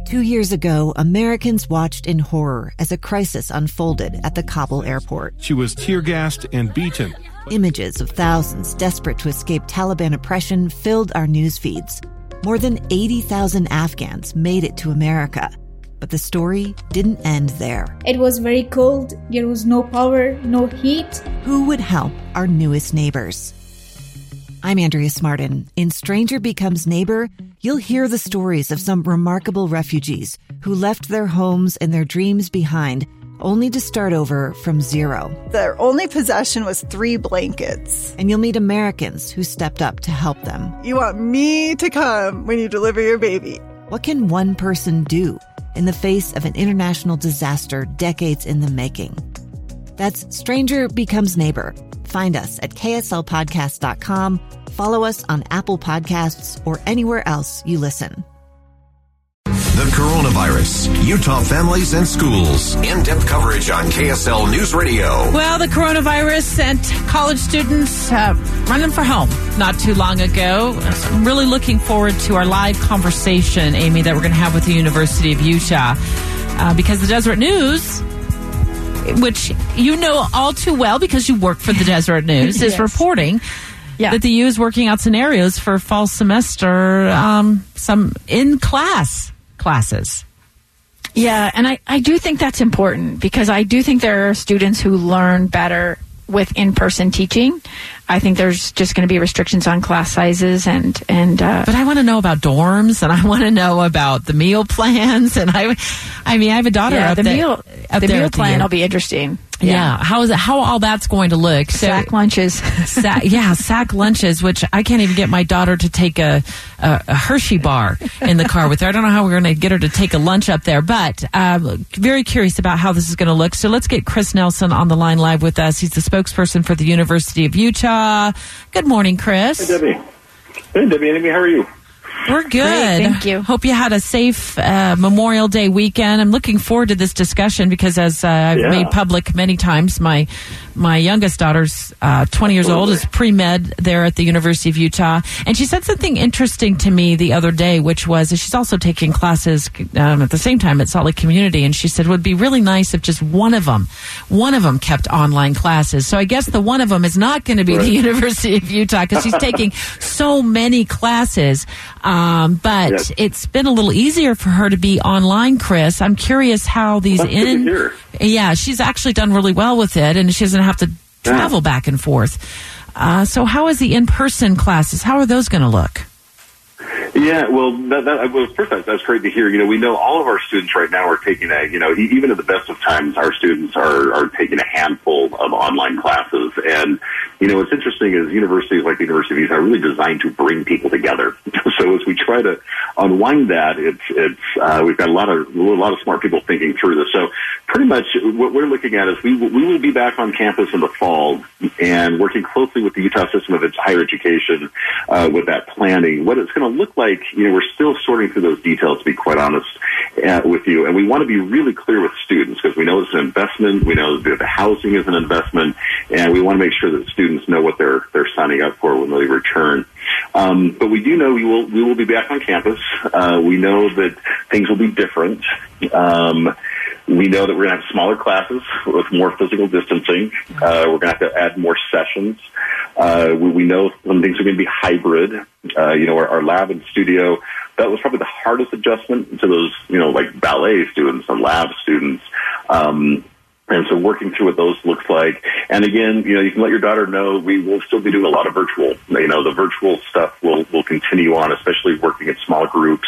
2 years ago, Americans watched in horror as a crisis unfolded at the Kabul airport. She was tear-gassed and beaten. Images of thousands desperate to escape Taliban oppression filled our news feeds. More than 80,000 Afghans made it to America. But the story didn't end there. It was very cold. There was no power, no heat. Who would help our newest neighbors? I'm Andrea Smartin. In Stranger Becomes Neighbor, you'll hear the stories of some remarkable refugees who left their homes and their dreams behind, only to start over from zero. Their only possession was 3 blankets. And you'll meet Americans who stepped up to help them. You want me to come when you deliver your baby. What can one person do in the face of an international disaster decades in the making? That's Stranger Becomes Neighbor. Find us at kslpodcast.com. Follow us on Apple Podcasts or anywhere else you listen. The coronavirus, Utah families and schools. In-depth coverage on KSL News Radio. Well, the coronavirus sent college students running for home not too long ago. So I'm really looking forward to our live conversation, Amy, that we're going to have with the University of Utah. Because the Deseret News, which you know all too well because you work for the Deseret News, is reporting that the U is working out scenarios for fall semester, some classes. Yeah, and I do think that's important because I do think there are students who learn better with in-person teaching. I think there's just going to be restrictions on class sizes and but I want to know about dorms and I want to know about the meal plans and I mean I have a daughter up there. The meal plan will be interesting. Yeah. How all that's going to look. So, sack lunches. Sack lunches, which I can't even get my daughter to take a Hershey bar in the car with her. I don't know how we're going to get her to take a lunch up there, but very curious about how this is going to look. So let's get Chris Nelson on the line live with us. He's the spokesperson for the University of Utah. Good morning, Chris. Hey, Debbie. Amy, how are you? We're good. Great, thank you. Hope you had a safe Memorial Day weekend. I'm looking forward to this discussion because, as I've made public many times, my youngest daughter's 20 years old, is pre-med there at the University of Utah. And she said something interesting to me the other day, which was she's also taking classes at the same time at Salt Lake Community. And she said it would be really nice if just one of them kept online classes. So I guess the one of them is not going to be the University of Utah because she's taking so many classes. But it's been a little easier for her to be online, Chris. I'm curious how these she's actually done really well with it, and she doesn't have to travel back and forth. So how is the in-person classes? How are those going to look? Yeah, well, first, that's great to hear. You know, we know all of our students right now are taking even at the best of times, our students are taking a handful of online classes. And, you know, what's interesting is universities like the University of Utah are really designed to bring people together. So as we try to unwind that, we've got a lot of smart people thinking through this. So pretty much what we're looking at is we will be back on campus in the fall and working closely with the Utah system of its higher education with that planning. What it's going to look like, you know, we're still sorting through those details, to be quite honest with you. And we want to be really clear with students because we know it's an investment. We know that the housing is an investment, and we want to make sure that students know what they're signing up for when they return. But we do know we will be back on campus. We know that things will be different. We know that we're going to have smaller classes with more physical distancing. We're going to have to add more sessions. We know some things are going to be hybrid. You know, our lab and studio, that was probably the hardest adjustment to those, you know, like ballet students and lab students. And so working through what those looks like. And again, you know, you can let your daughter know we will still be doing a lot of virtual. You know, the virtual stuff will continue on, especially working in small groups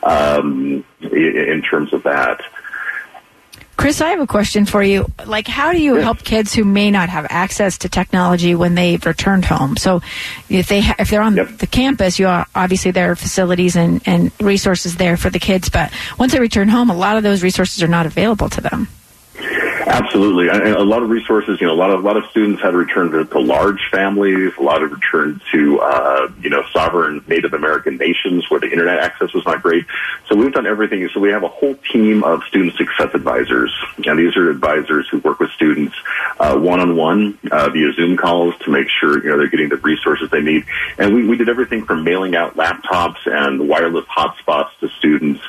in terms of that. Chris, I have a question for you. Like, how do you help kids who may not have access to technology when they've returned home? So if they're on the campus, obviously there are facilities and resources there for the kids. But once they return home, a lot of those resources are not available to them. Absolutely. A lot of resources, you know, a lot of students had returned to large families, a lot of returned to, sovereign Native American nations where the internet access was not great. So we've done everything. So we have a whole team of student success advisors. And these are advisors who work with students one-on-one via Zoom calls to make sure, you know, they're getting the resources they need. And we did everything from mailing out laptops and wireless hotspots to students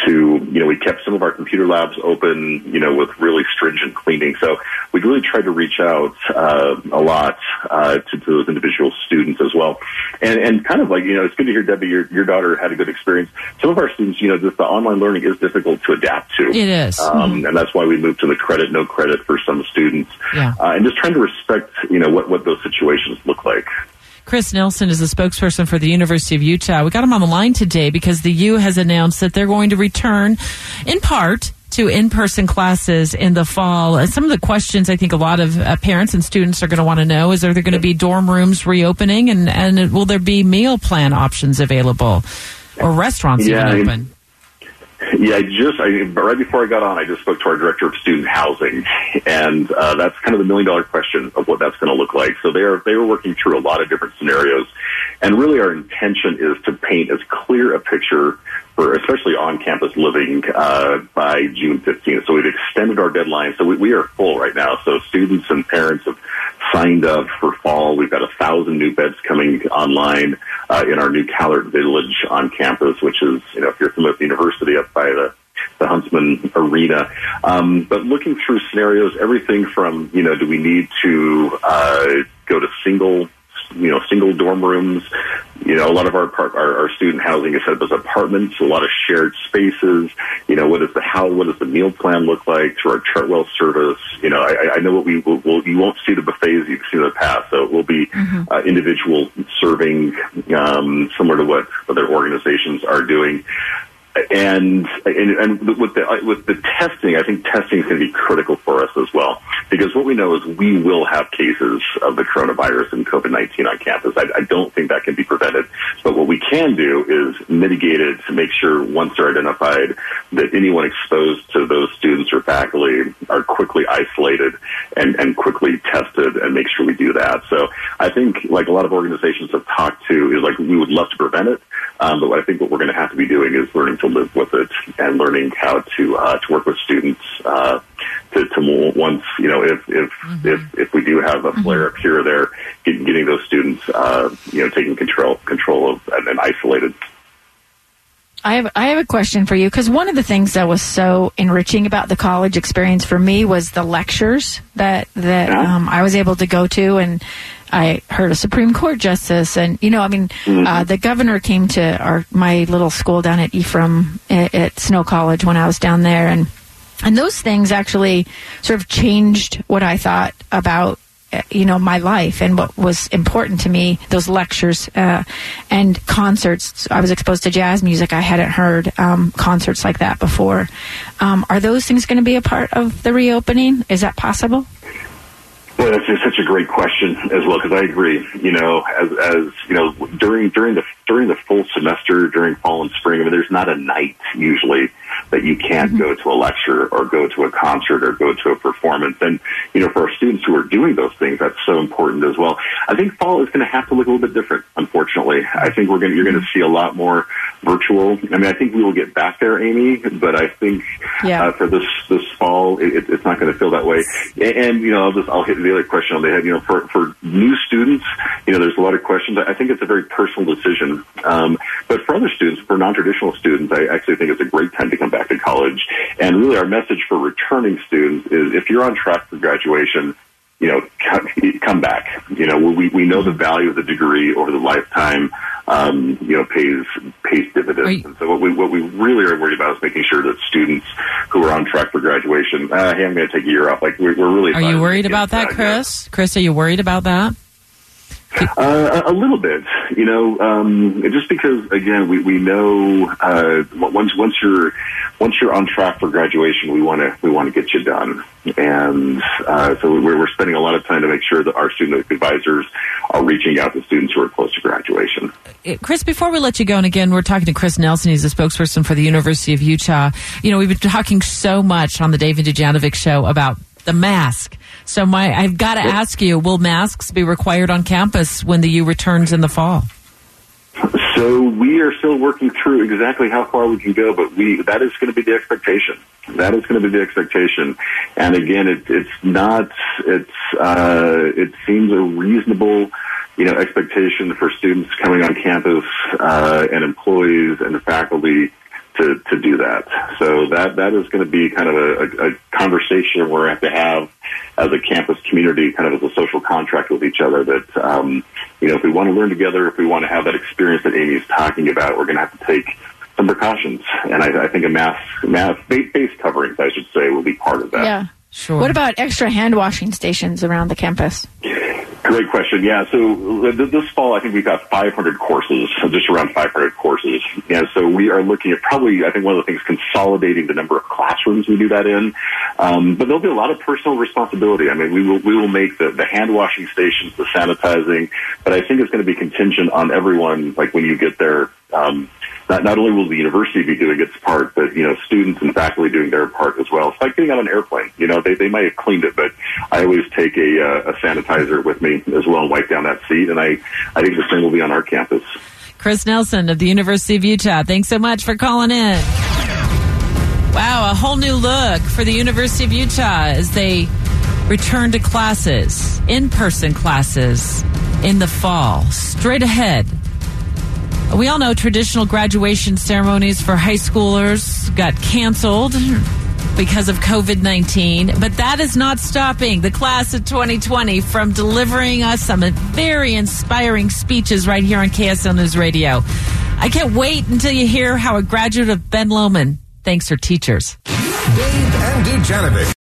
to, we kept some of our computer labs open, with really stringent cleaning. So we really tried to reach out a lot to those individual students as well. And kind of like, it's good to hear, Debbie, your daughter had a good experience. Some of our students, the online learning is difficult to adapt to. It is. And that's why we moved to the credit, no credit for some students. Yeah. And just trying to respect, what those situations look like. Chris Nelson is the spokesperson for the University of Utah. We got him on the line today because the U has announced that they're going to return, in part, to in-person classes in the fall. And some of the questions I think a lot of parents and students are going to want to know is, are there going to be dorm rooms reopening, and will there be meal plan options available, or restaurants even open? Yeah, right before I got on, I just spoke to our director of student housing, and that's kind of the million-dollar question of what that's going to look like. So they were working through a lot of different scenarios, and really our intention is to paint as clear a picture for especially on-campus living by June 15th. So we've extended our deadline. So we are full right now. So students and parents have signed up for fall. We've got 1,000 new beds coming online in our new Callard Village on campus, which is, if you're familiar with the university, up by the Huntsman Arena. But looking through scenarios, everything from, do we need to go to single dorm rooms? A lot of our student housing is set up as apartments, a lot of shared spaces. What does the meal plan look like through our Chartwell service? I know what you won't see the buffets you've seen in the past, so it will be individual serving, similar to what other organizations are doing. And with the testing, I think testing is going to be critical for us as well, because what we know is we will have cases of the coronavirus and COVID-19 on campus. I don't think that can be prevented, but what we can do is mitigate it to make sure once they're identified that anyone exposed to those students or faculty are quickly isolated and quickly tested, and make sure we do that. So I think, like a lot of organizations have talked to, is like we would love to prevent it, but I think what we're going to have to be doing is learning to live with it and learning how to work with students to once, if we do have a flare up here or there, getting those students taking control of and isolated. I have a question for you, because one of the things that was so enriching about the college experience for me was the lectures that I was able to go to, and I heard a Supreme Court justice, and the governor came to my little school down at Ephraim at Snow College when I was down there, and those things actually sort of changed what I thought about my life and what was important to me. Those lectures and concerts. I was exposed to jazz music. I hadn't heard concerts like that before. Are those things going to be a part of the reopening? Is that possible? Well, that's just such a great question as well, because I agree. As during the full semester, during fall and spring, there's not a night usually that you can't go to a lecture or go to a concert or go to a performance. And, for our students who are doing those things, that's so important as well. I think fall is going to have to look a little bit different, unfortunately. I think you're going to see a lot more virtual. I think we will get back there, Amy, but I think for this fall, it's not going to feel that way. And, I'll hit the other question on the head. For new students, there's a lot of questions. I think it's a very personal decision. But for other students, for non-traditional students, I actually think it's a great time to come back to college. And really our message for returning students is, if you're on track for graduation, come back. We know the value of the degree over the lifetime, pays dividends. And so what we really are worried about is making sure that students who are on track for graduation, hey, I'm going to take a year off. Like we're really. Are you worried about that, Chris? Chris, are you worried about that? A little bit, just because, again, we know once you're on track for graduation, we want to get you done, and so we're spending a lot of time to make sure that our student advisors are reaching out to students who are close to graduation. Chris, before we let you go, and again, we're talking to Chris Nelson. He's a spokesperson for the University of Utah. We've been talking so much on the David Dujanovic Show about the mask. So I've got to ask you, will masks be required on campus when the U returns in the fall? So we are still working through exactly how far we can go, but that is going to be the expectation. That is going to be the expectation. And again, it seems a reasonable, expectation for students coming on campus, and employees and the faculty to do that. So that is going to be kind of a conversation we're going to have as a campus community, kind of as a social contract with each other that, if we want to learn together, if we want to have that experience that Amy's talking about, we're going to have to take some precautions. And I think face coverings, I should say, will be part of that. Yeah, sure. What about extra hand washing stations around the campus? Great question. Yeah, so this fall, I think we've got 500 courses, just around 500 courses. And so we are looking at probably, I think one of the things, consolidating the number of classrooms we do that in. But there'll be a lot of personal responsibility. I mean, we will make the hand washing stations, the sanitizing, but I think it's going to be contingent on everyone, like when you get there. Not only will the university be doing its part, but, students and faculty doing their part as well. It's like getting on an airplane. They might have cleaned it, but I always take a sanitizer with me as well and wipe down that seat. And I think the same will be on our campus. Chris Nelson of the University of Utah, thanks so much for calling in. Wow, a whole new look for the University of Utah as they return to classes, in-person classes in the fall. Straight ahead. We all know traditional graduation ceremonies for high schoolers got canceled because of COVID-19, but that is not stopping the class of 2020 from delivering us some very inspiring speeches right here on KSL News Radio. I can't wait until you hear how a graduate of Ben Lomond thanks her teachers. Dave and Dujanovic.